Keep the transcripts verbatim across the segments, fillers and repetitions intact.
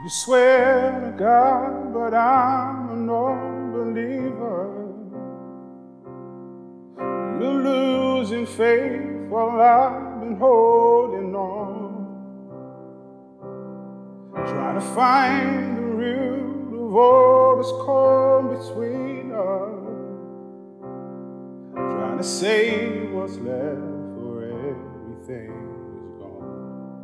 You swear to God, but I'm a non-believer. You're losing faith while I've been holding on, trying to find the root of all that's come between us, trying to save what's left for everything is gone.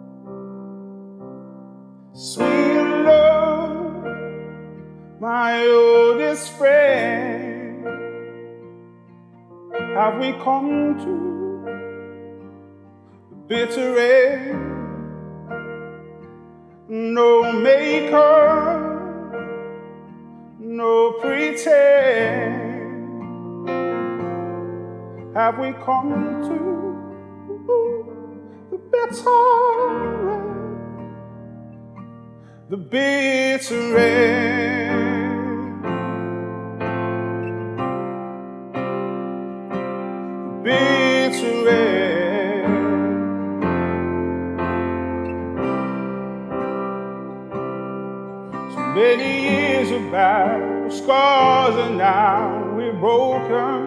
Sweet love, my oldest friend, have we come to the bitter end? No maker, no pretend. Have we come to the bitter end? The bitter end. The bitter end. So many years of battle scars, and now we're broken.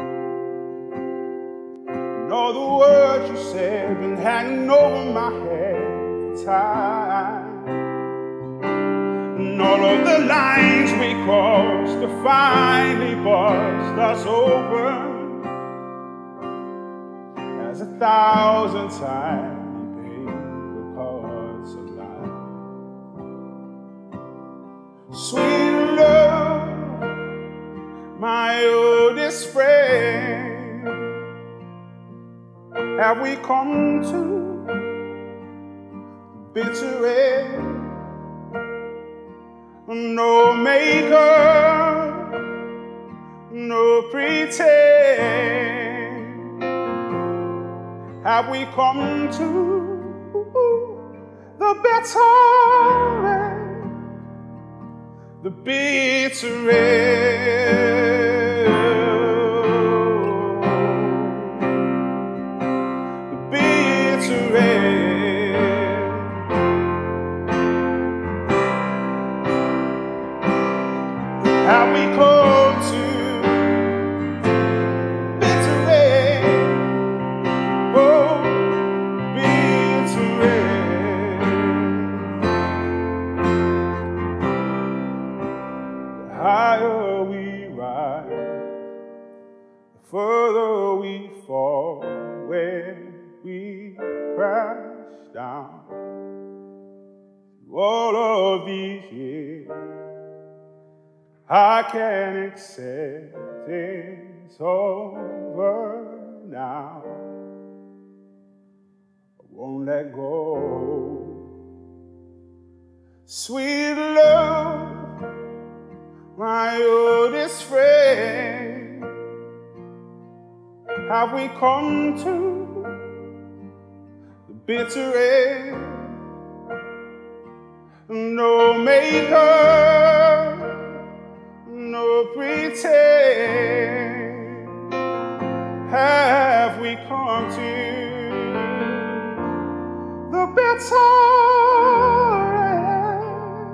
And all the words you said been hanging over my head for time. And all of the lines we crossed to finally bust us open, as a thousand tiny paper cuts of life. Sweet love, my oldest friend, have we come to the bitter end? No maker, no pretend. Have we come to the bitter end? The bitter end. The bitter end. Have we come to bitter end? Oh, bitter end. The higher we rise, the further we fall when we crash down. Through all of these years, I can't accept it's over now. I won't let go. Sweet love, my oldest friend, have we come to the bitter end? No maker, no pretend. Have we come to the bitter end?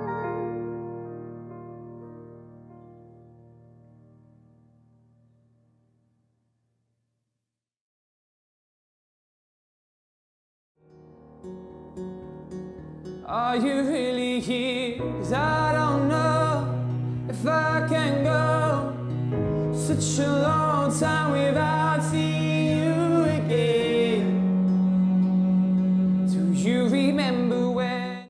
Are you really here? 'Cause I don't know if I can go. Such a long time without seeing